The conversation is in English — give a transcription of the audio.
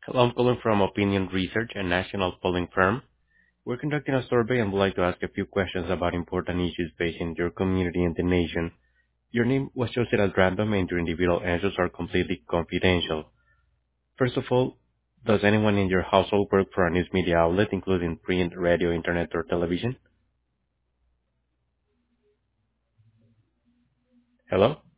Hello, I'm calling from Opinion Research, a national polling firm. We're conducting a survey and would like to ask a few questions about important issues facing your community and the nation. Your name was chosen at random and your individual answers are completely confidential. First of all, does anyone in your household work for a news media outlet, including print, radio, internet, or television? Hello?